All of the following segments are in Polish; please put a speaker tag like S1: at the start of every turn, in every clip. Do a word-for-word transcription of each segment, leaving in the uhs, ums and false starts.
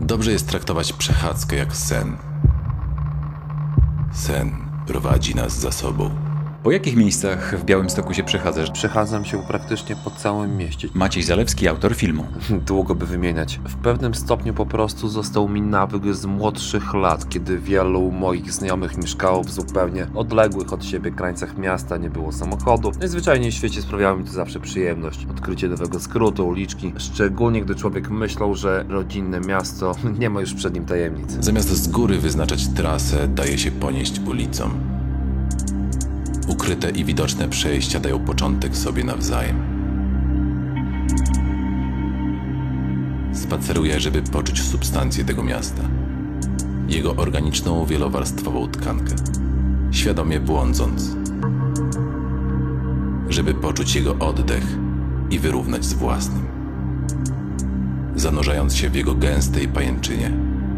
S1: Dobrze jest traktować przechadzkę jak sen. Sen prowadzi nas za sobą.
S2: Po jakich miejscach w Białymstoku się przechadzasz?
S3: Przechadzam się praktycznie po całym mieście.
S2: Maciej Zalewski, autor filmu.
S3: Długo by wymieniać. W pewnym stopniu po prostu został mi nawyk z młodszych lat, kiedy wielu moich znajomych mieszkało w zupełnie odległych od siebie krańcach miasta, nie było samochodu. Najzwyczajniej w świecie sprawiało mi to zawsze przyjemność. Odkrycie nowego skrótu, uliczki, szczególnie gdy człowiek myślał, że rodzinne miasto nie ma już przed nim tajemnic.
S1: Zamiast z góry wyznaczać trasę, daje się ponieść ulicą. Ukryte i widoczne przejścia dają początek sobie nawzajem. Spaceruję, żeby poczuć substancję tego miasta. Jego organiczną, wielowarstwową tkankę. Świadomie błądząc. Żeby poczuć jego oddech i wyrównać z własnym. Zanurzając się w jego gęstej pajęczynie.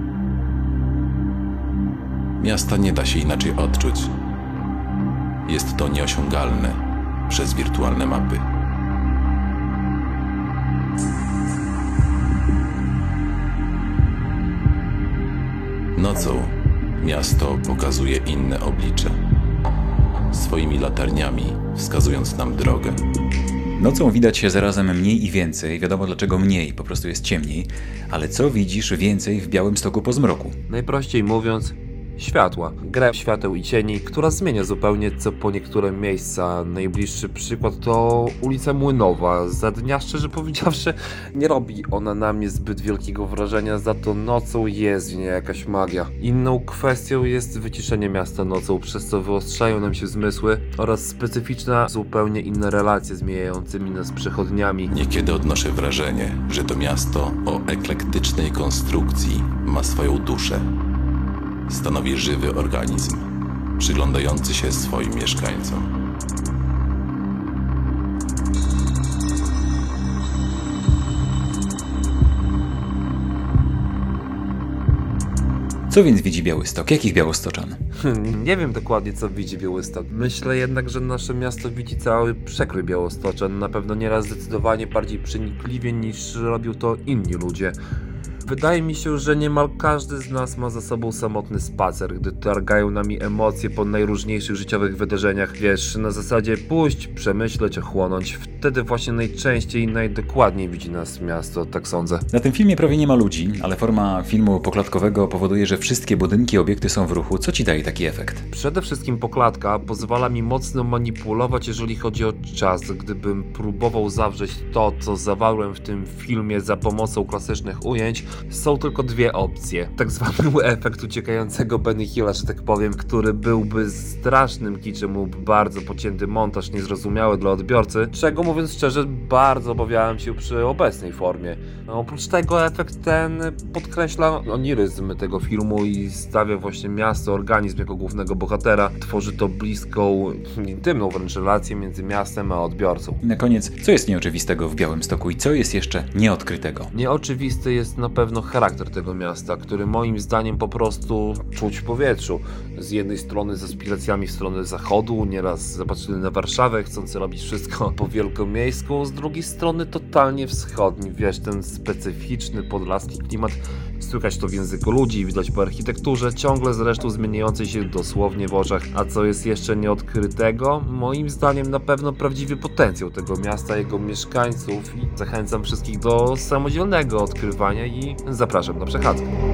S1: Miasta nie da się inaczej odczuć. Jest to nieosiągalne przez wirtualne mapy. Nocą miasto pokazuje inne oblicze, swoimi latarniami wskazując nam drogę.
S2: Nocą widać się zarazem mniej i więcej, wiadomo dlaczego mniej, po prostu jest ciemniej. Ale co widzisz więcej w Białymstoku po zmroku?
S3: Najprościej mówiąc, światła. Grę świateł i cieni, która zmienia zupełnie co po niektóre miejsca. Najbliższy przykład to ulica Młynowa. Za dnia, szczerze powiedziawszy, nie robi ona na mnie zbyt wielkiego wrażenia, za to nocą jest w niej jakaś magia. Inną kwestią jest wyciszenie miasta nocą, przez co wyostrzają nam się zmysły oraz specyficzna, zupełnie inna relacja z mijającymi nas przechodniami.
S1: Niekiedy odnoszę wrażenie, że to miasto o eklektycznej konstrukcji ma swoją duszę. Stanowi żywy organizm, przyglądający się swoim mieszkańcom.
S2: Co więc widzi Białystok? Jakich białostoczan?
S3: Nie wiem dokładnie, co widzi Białystok. Myślę jednak, że nasze miasto widzi cały przekrój białostoczan. Na pewno nieraz zdecydowanie bardziej przenikliwie niż robią to inni ludzie. Wydaje mi się, że niemal każdy z nas ma za sobą samotny spacer, gdy targają nami emocje po najróżniejszych życiowych wydarzeniach. Wiesz, na zasadzie pójść, przemyśleć, ochłonąć. Wtedy właśnie najczęściej i najdokładniej widzi nas miasto, tak sądzę.
S2: Na tym filmie prawie nie ma ludzi, ale forma filmu poklatkowego powoduje, że wszystkie budynki i obiekty są w ruchu. Co ci daje taki efekt?
S3: Przede wszystkim poklatka pozwala mi mocno manipulować, jeżeli chodzi o czas. Gdybym próbował zawrzeć to, co zawarłem w tym filmie za pomocą klasycznych ujęć, są tylko dwie opcje. Tak zwany efekt uciekającego Benny Hilla, że tak powiem, który byłby strasznym kiczem lub bardzo pocięty montaż niezrozumiały dla odbiorcy, czego mówiąc szczerze bardzo obawiałem się przy obecnej formie. No, oprócz tego efekt ten podkreśla oniryzm tego filmu i stawia właśnie miasto, organizm jako głównego bohatera. Tworzy to bliską, intymną wręcz relację między miastem a odbiorcą.
S2: I na koniec, co jest nieoczywistego w Białymstoku i co jest jeszcze nieodkrytego?
S3: Nieoczywisty jest na pewno charakter tego miasta, który moim zdaniem po prostu czuć w powietrzu. Z jednej strony z aspiracjami w stronę zachodu, nieraz zapatrzony na Warszawę, chcący robić wszystko po wielkomiejsku, z drugiej strony totalnie wschodni, wiesz, ten specyficzny podlaski klimat, słychać to w języku ludzi, widać po architekturze, ciągle zresztą zmieniającej się dosłownie w oczach. A co jest jeszcze nieodkrytego? Moim zdaniem na pewno prawdziwy potencjał tego miasta, jego mieszkańców i zachęcam wszystkich do samodzielnego odkrywania i zapraszam na przechadzkę.